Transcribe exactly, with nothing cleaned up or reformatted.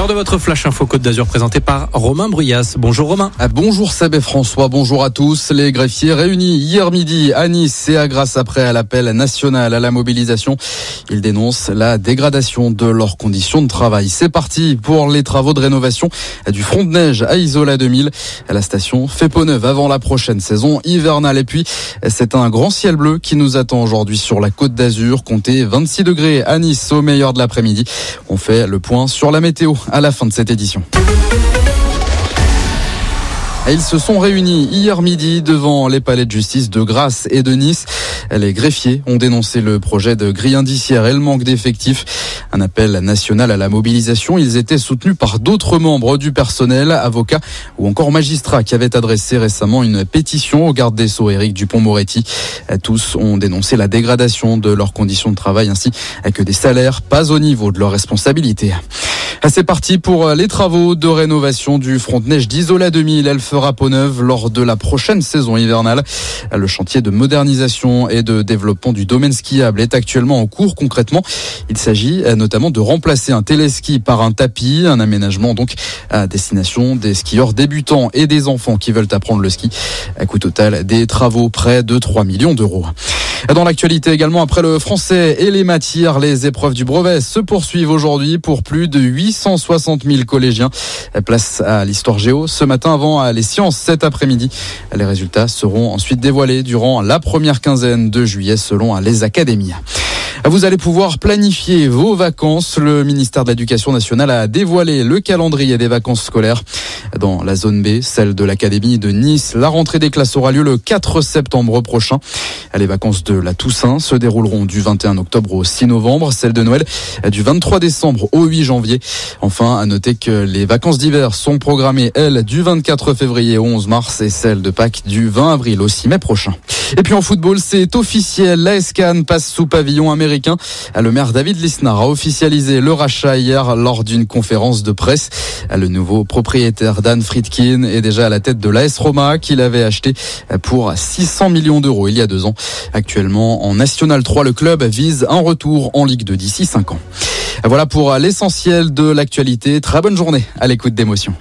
L'heure de votre Flash Info Côte d'Azur présenté par Romain Bruyas. Bonjour Romain. Ah, bonjour Seb et François, bonjour à tous. Les greffiers réunis hier midi à Nice et à Grasse après l'appel national à la mobilisation. Ils dénoncent la dégradation de leurs conditions de travail. C'est parti pour les travaux de rénovation du front de neige à Isola deux mille. La station fait peau neuve avant la prochaine saison hivernale. Et puis, c'est un grand ciel bleu qui nous attend aujourd'hui sur la Côte d'Azur. Comptez vingt-six degrés à Nice au meilleur de l'après-midi. On fait le point sur la météo à la fin de cette édition. Ils se sont réunis hier midi devant les palais de justice de Grasse et de Nice. Les greffiers ont dénoncé le projet de grille indiciaire et le manque d'effectifs. Un appel national à la mobilisation. Ils étaient soutenus par d'autres membres du personnel, avocats ou encore magistrats qui avaient adressé récemment une pétition au garde des Sceaux Éric Dupond-Moretti. Tous ont dénoncé la dégradation de leurs conditions de travail ainsi que des salaires pas au niveau de leurs responsabilités. C'est parti pour les travaux de rénovation du front de neige d'Isola deux mille. Elle fera peau neuve lors de la prochaine saison hivernale. Le chantier de modernisation et de développement du domaine skiable est actuellement en cours. Concrètement, il s'agit notamment de remplacer un téléski par un tapis, un aménagement donc à destination des skieurs débutants et des enfants qui veulent apprendre le ski. À coût total des travaux près de trois millions d'euros. Dans l'actualité également, après le français et les matières, les épreuves du brevet se poursuivent aujourd'hui pour plus de huit cent soixante mille collégiens. Place à l'histoire géo ce matin avant les sciences cet après-midi. Les résultats seront ensuite dévoilés durant la première quinzaine de juillet selon les académies. Vous allez pouvoir planifier vos vacances. Le ministère de l'Éducation nationale a dévoilé le calendrier des vacances scolaires. Dans la zone B, celle de l'Académie de Nice, la rentrée des classes aura lieu le quatre septembre prochain. Les vacances de la Toussaint se dérouleront du vingt et un octobre au six novembre. Celle de Noël du vingt-trois décembre au huit janvier. Enfin, à noter que les vacances d'hiver sont programmées, elles, du vingt-quatre février au onze mars et celles de Pâques du vingt avril au six mai prochain. Et puis en football, c'est officiel. L'A S Cannes passe sous pavillon américain. Le maire David Lisnard a officialisé le rachat hier lors d'une conférence de presse. Le nouveau propriétaire Dan Friedkin est déjà à la tête de l'A S Roma qu'il avait acheté pour six cents millions d'euros il y a deux ans. Actuellement en National trois, le club vise un retour en Ligue deux d'ici cinq ans. Voilà pour l'essentiel de l'actualité. Très bonne journée à l'écoute d'Émotion.